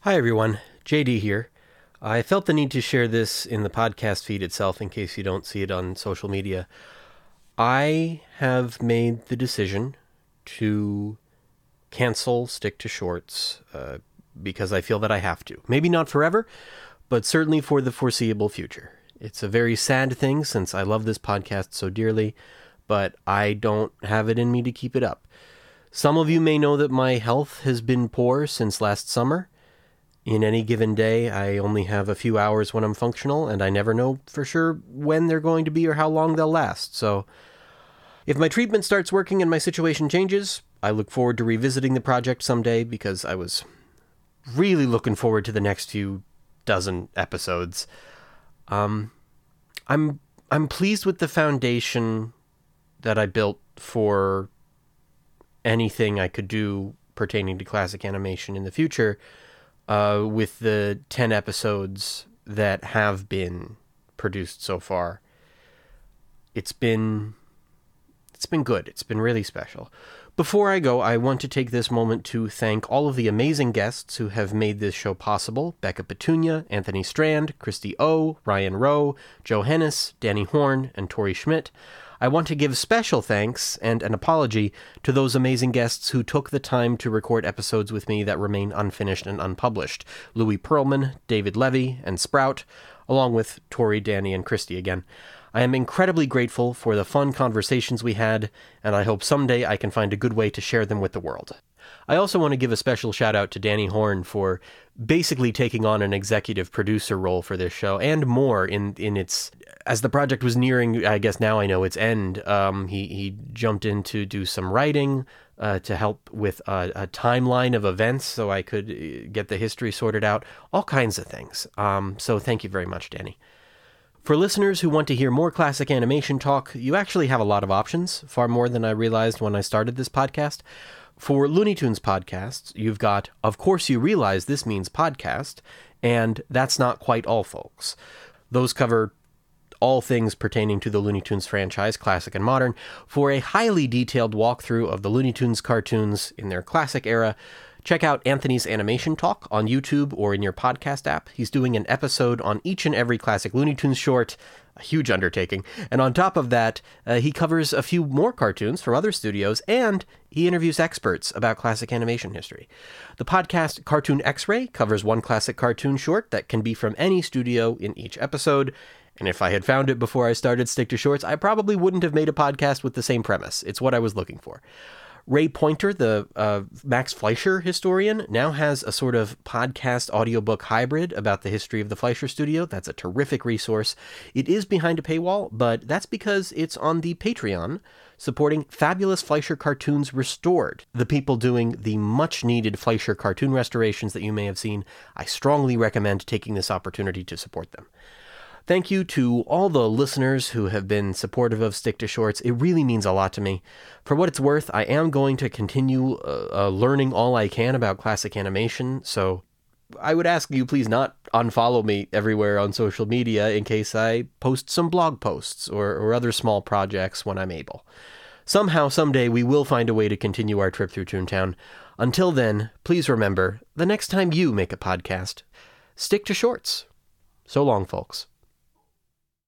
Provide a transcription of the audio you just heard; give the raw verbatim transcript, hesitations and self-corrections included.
Hi everyone, J D here. I felt the need to share this in the podcast feed itself in case you don't see it on social media. I have made the decision to cancel Stick to Shorts uh, because I feel that I have to. Maybe not forever, but certainly for the foreseeable future. It's a very sad thing since I love this podcast so dearly, but I don't have it in me to keep it up. Some of you may know that my health has been poor since last summer. In any given day, I only have a few hours when I'm functional, and I never know for sure when they're going to be or how long they'll last. So, if my treatment starts working and my situation changes, I look forward to revisiting the project someday because I was really looking forward to the next few dozen episodes. Um, I'm I'm pleased with the foundation that I built for anything I could do pertaining to classic animation in the future. Uh, with the ten episodes that have been produced so far. It's been, it's been good. It's been really special. Before I go, I want to take this moment to thank all of the amazing guests who have made this show possible. Becca Petunia, Anthony Strand, Christy O, Ryan Rowe, Joe Hennis, Danny Horn, and Tori Schmidt. I want to give special thanks and an apology to those amazing guests who took the time to record episodes with me that remain unfinished and unpublished. Louis Pearlman, David Levy, and Sprout, along with Tori, Danny, and Christy again. I am incredibly grateful for the fun conversations we had, and I hope someday I can find a good way to share them with the world. I also want to give a special shout out to Danny Horn for basically taking on an executive producer role for this show and more in, in its, as the project was nearing, I guess now I know, its end. Um, he, he jumped in to do some writing uh, to help with a, a timeline of events so I could get the history sorted out, all kinds of things. Um, so thank you very much, Danny. For listeners who want to hear more classic animation talk, you actually have a lot of options, far more than I realized when I started this podcast. For Looney Tunes podcasts, you've got Of Course You Realize This Means Podcast, and That's Not Quite All, Folks. Those cover all things pertaining to the Looney Tunes franchise, classic and modern. For a highly detailed walkthrough of the Looney Tunes cartoons in their classic era, check out Anthony's Animation Talk on YouTube or in your podcast app. He's doing an episode on each and every classic Looney Tunes short, a huge undertaking. And on top of that, uh, he covers a few more cartoons from other studios, and he interviews experts about classic animation history. The podcast Cartoon X-Ray covers one classic cartoon short that can be from any studio in each episode. And if I had found it before I started Stick to Shorts, I probably wouldn't have made a podcast with the same premise. It's what I was looking for. Ray Pointer, the uh, Max Fleischer historian, now has a sort of podcast audiobook hybrid about the history of the Fleischer Studio. That's a terrific resource. It is behind a paywall, but that's because it's on the Patreon, supporting Fabulous Fleischer Cartoons Restored, the people doing the much-needed Fleischer cartoon restorations that you may have seen. I strongly recommend taking this opportunity to support them. Thank you to all the listeners who have been supportive of Stick to Shorts. It really means a lot to me. For what it's worth, I am going to continue uh, uh, learning all I can about classic animation, so I would ask you please not unfollow me everywhere on social media in case I post some blog posts or, or other small projects when I'm able. Somehow, someday, we will find a way to continue our trip through Toontown. Until then, please remember, the next time you make a podcast, stick to shorts. So long, folks.